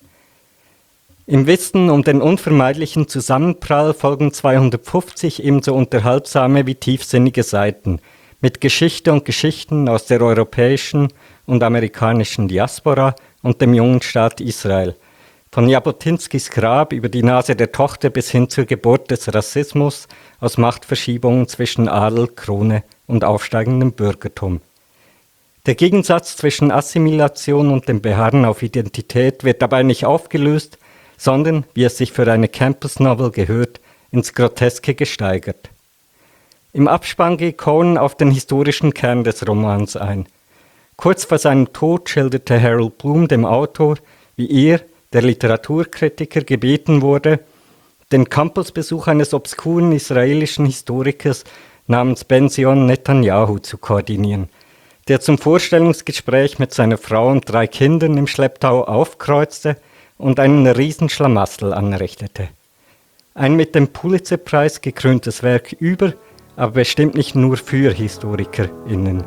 Im Wissen um den unvermeidlichen Zusammenprall folgen zweihundertfünfzig ebenso unterhaltsame wie tiefsinnige Seiten mit Geschichte und Geschichten aus der europäischen und amerikanischen Diaspora und dem jungen Staat Israel, von Jabotinskis Grab über die Nase der Tochter bis hin zur Geburt des Rassismus aus Machtverschiebungen zwischen Adel, Krone und aufsteigendem Bürgertum. Der Gegensatz zwischen Assimilation und dem Beharren auf Identität wird dabei nicht aufgelöst, sondern, wie es sich für eine Campus-Novel gehört, ins Groteske gesteigert. Im Abspann geht Cohen auf den historischen Kern des Romans ein. Kurz vor seinem Tod schilderte Harold Bloom dem Autor, wie er, der Literaturkritiker, gebeten wurde, den Campusbesuch eines obskuren israelischen Historikers namens Ben-Zion Netanyahu zu koordinieren, der zum Vorstellungsgespräch mit seiner Frau und drei Kindern im Schlepptau aufkreuzte und einen Riesenschlamassel anrichtete. Ein mit dem Pulitzer-Preis gekröntes Werk über, aber bestimmt nicht nur für HistorikerInnen.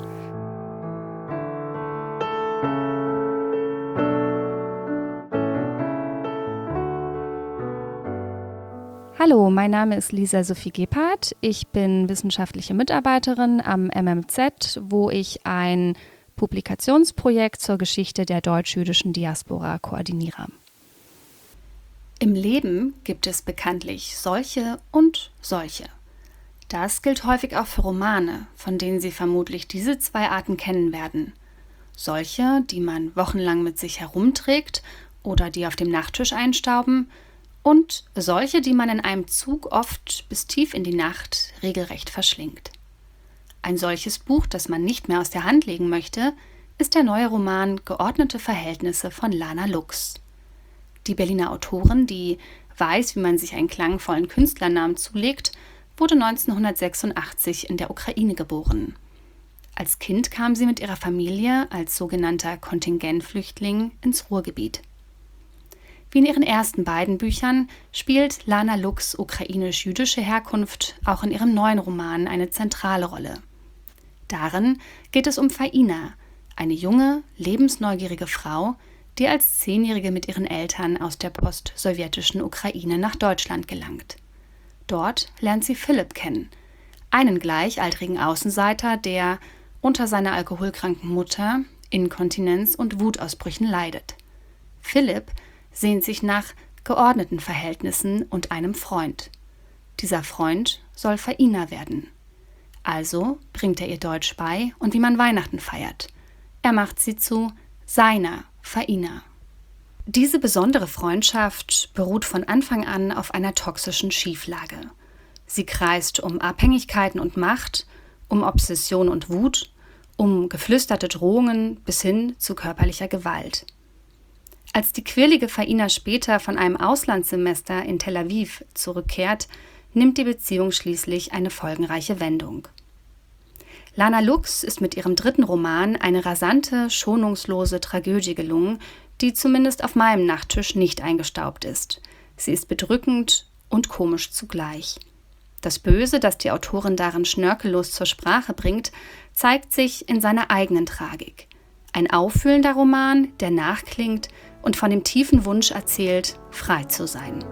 Hallo, mein Name ist Lisa Sophie Gebhardt. Ich bin wissenschaftliche Mitarbeiterin am M M Z, wo ich ein Publikationsprojekt zur Geschichte der deutsch-jüdischen Diaspora koordiniere. Im Leben gibt es bekanntlich solche und solche. Das gilt häufig auch für Romane, von denen Sie vermutlich diese zwei Arten kennen werden. Solche, die man wochenlang mit sich herumträgt oder die auf dem Nachttisch einstauben, und solche, die man in einem Zug oft bis tief in die Nacht regelrecht verschlingt. Ein solches Buch, das man nicht mehr aus der Hand legen möchte, ist der neue Roman Geordnete Verhältnisse von Lana Lux. Die Berliner Autorin, die weiß, wie man sich einen klangvollen Künstlernamen zulegt, wurde neunzehnhundertsechsundachtzig in der Ukraine geboren. Als Kind kam sie mit ihrer Familie als sogenannter Kontingentflüchtling ins Ruhrgebiet. Wie in ihren ersten beiden Büchern spielt Lana Lux' ukrainisch-jüdische Herkunft auch in ihrem neuen Roman eine zentrale Rolle. Darin geht es um Faina, eine junge, lebensneugierige Frau, die als Zehnjährige mit ihren Eltern aus der post-sowjetischen Ukraine nach Deutschland gelangt. Dort lernt sie Philipp kennen, einen gleichaltrigen Außenseiter, der unter seiner alkoholkranken Mutter Inkontinenz und Wutausbrüchen leidet. Philipp sehnt sich nach geordneten Verhältnissen und einem Freund. Dieser Freund soll Faina werden. Also bringt er ihr Deutsch bei und wie man Weihnachten feiert. Er macht sie zu seiner Faina. Diese besondere Freundschaft beruht von Anfang an auf einer toxischen Schieflage. Sie kreist um Abhängigkeiten und Macht, um Obsession und Wut, um geflüsterte Drohungen bis hin zu körperlicher Gewalt. Als die quirlige Faina später von einem Auslandssemester in Tel Aviv zurückkehrt, nimmt die Beziehung schließlich eine folgenreiche Wendung. Lana Lux ist mit ihrem dritten Roman eine rasante, schonungslose Tragödie gelungen, die zumindest auf meinem Nachttisch nicht eingestaubt ist. Sie ist bedrückend und komisch zugleich. Das Böse, das die Autorin darin schnörkellos zur Sprache bringt, zeigt sich in seiner eigenen Tragik. Ein auffühlender Roman, der nachklingt und von dem tiefen Wunsch erzählt, frei zu sein.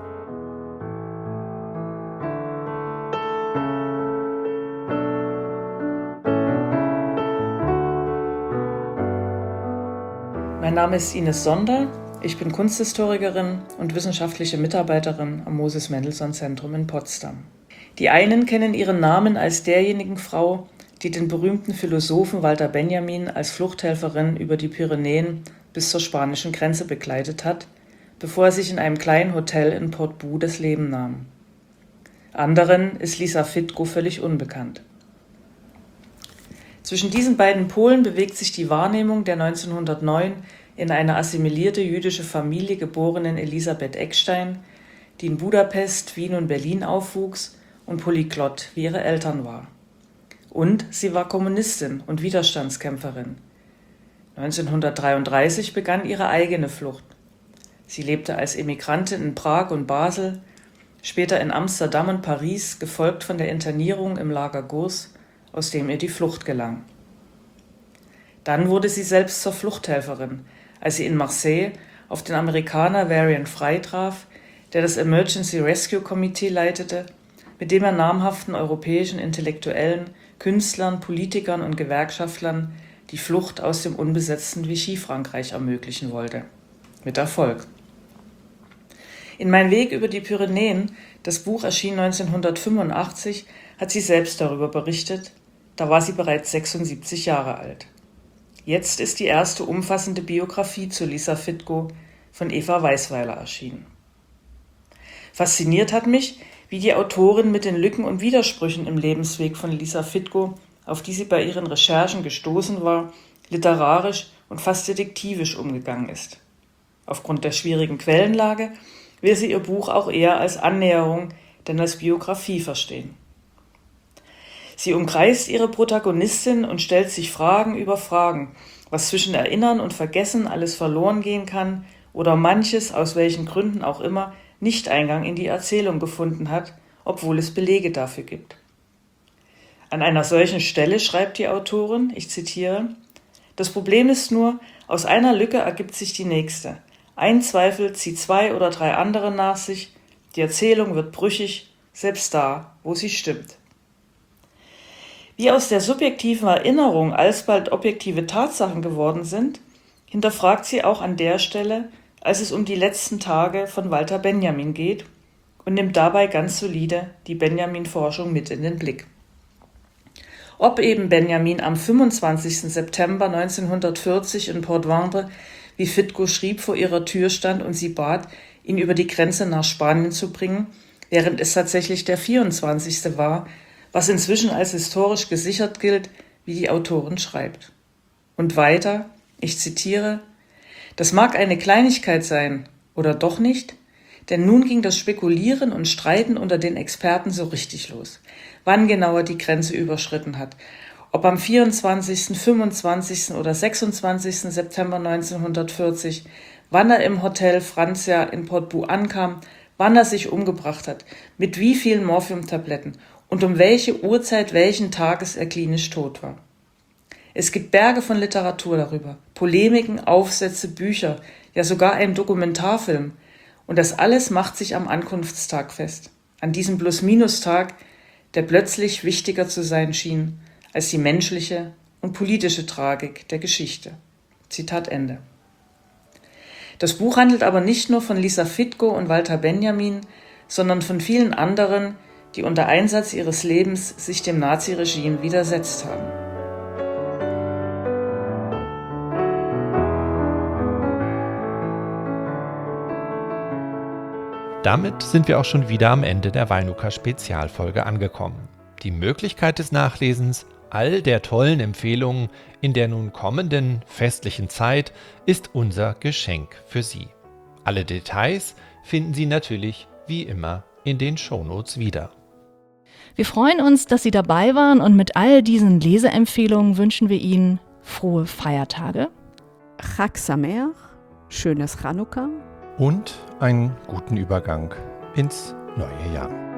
Mein Name ist Ines Sonder, ich bin Kunsthistorikerin und wissenschaftliche Mitarbeiterin am Moses-Mendelssohn-Zentrum in Potsdam. Die einen kennen ihren Namen als derjenigen Frau, die den berühmten Philosophen Walter Benjamin als Fluchthelferin über die Pyrenäen bis zur spanischen Grenze begleitet hat, bevor er sich in einem kleinen Hotel in Portbou das Leben nahm. Anderen ist Lisa Fitko völlig unbekannt. Zwischen diesen beiden Polen bewegt sich die Wahrnehmung der neunzehnhundertneun in eine assimilierte jüdische Familie geborenen Elisabeth Eckstein, die in Budapest, Wien und Berlin aufwuchs und polyglott wie ihre Eltern war. Und sie war Kommunistin und Widerstandskämpferin. neunzehnhundertdreiunddreißig begann ihre eigene Flucht. Sie lebte als Emigrantin in Prag und Basel, später in Amsterdam und Paris, gefolgt von der Internierung im Lager Gurs, aus dem ihr die Flucht gelang. Dann wurde sie selbst zur Fluchthelferin, als sie in Marseille auf den Amerikaner Varian Fry traf, der das Emergency Rescue Committee leitete, mit dem er namhaften europäischen Intellektuellen, Künstlern, Politikern und Gewerkschaftlern die Flucht aus dem unbesetzten Vichy-Frankreich ermöglichen wollte. Mit Erfolg. In Mein Weg über die Pyrenäen, das Buch erschien neunzehnhundertfünfundachtzig, hat sie selbst darüber berichtet, da war sie bereits sechsundsiebzig Jahre alt. Jetzt ist die erste umfassende Biografie zu Lisa Fitko von Eva Weisweiler erschienen. Fasziniert hat mich, wie die Autorin mit den Lücken und Widersprüchen im Lebensweg von Lisa Fitko, auf die sie bei ihren Recherchen gestoßen war, literarisch und fast detektivisch umgegangen ist. Aufgrund der schwierigen Quellenlage will sie ihr Buch auch eher als Annäherung denn als Biografie verstehen. Sie umkreist ihre Protagonistin und stellt sich Fragen über Fragen, was zwischen Erinnern und Vergessen alles verloren gehen kann oder manches, aus welchen Gründen auch immer, nicht Eingang in die Erzählung gefunden hat, obwohl es Belege dafür gibt. An einer solchen Stelle schreibt die Autorin, ich zitiere, das Problem ist nur, aus einer Lücke ergibt sich die nächste. Ein Zweifel zieht zwei oder drei andere nach sich, die Erzählung wird brüchig, selbst da, wo sie stimmt. Wie aus der subjektiven Erinnerung alsbald objektive Tatsachen geworden sind, hinterfragt sie auch an der Stelle, als es um die letzten Tage von Walter Benjamin geht und nimmt dabei ganz solide die Benjamin-Forschung mit in den Blick. Ob eben Benjamin am fünfundzwanzigsten September neunzehnhundertvierzig in Port Vendre, wie Fitko schrieb, vor ihrer Tür stand und sie bat, ihn über die Grenze nach Spanien zu bringen, während es tatsächlich der vierundzwanzigste war, was inzwischen als historisch gesichert gilt, wie die Autorin schreibt. Und weiter, ich zitiere, das mag eine Kleinigkeit sein, oder doch nicht? Denn nun ging das Spekulieren und Streiten unter den Experten so richtig los. Wann genau er die Grenze überschritten hat, ob am vierundzwanzigsten, fünfundzwanzigsten oder sechsundzwanzigsten September neunzehnhundertvierzig, wann er im Hotel Francia in Portbou ankam, wann er sich umgebracht hat, mit wie vielen Morphiumtabletten und um welche Uhrzeit welchen Tages er klinisch tot war. Es gibt Berge von Literatur darüber, Polemiken, Aufsätze, Bücher, ja sogar einen Dokumentarfilm. Und das alles macht sich am Ankunftstag fest, an diesem Plus-Minus-Tag, der plötzlich wichtiger zu sein schien als die menschliche und politische Tragik der Geschichte. Zitat Ende. Das Buch handelt aber nicht nur von Lisa Fitko und Walter Benjamin, sondern von vielen anderen, die unter Einsatz ihres Lebens sich dem Naziregime widersetzt haben. Damit sind wir auch schon wieder am Ende der Weinuka-Spezialfolge angekommen. Die Möglichkeit des Nachlesens all der tollen Empfehlungen in der nun kommenden festlichen Zeit ist unser Geschenk für Sie. Alle Details finden Sie natürlich wie immer in den Shownotes wieder. Wir freuen uns, dass Sie dabei waren und mit all diesen Leseempfehlungen wünschen wir Ihnen frohe Feiertage. Chag Sameach, schönes Chanukka und einen guten Übergang ins neue Jahr.